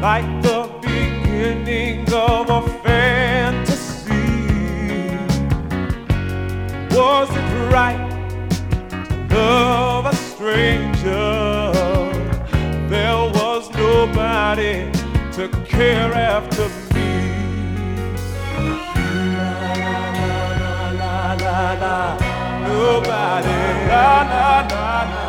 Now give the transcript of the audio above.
like the beginning of a fantasy. Was it right to love a stranger? There was nobody to care after me. La la la la la, nobody. La la la la.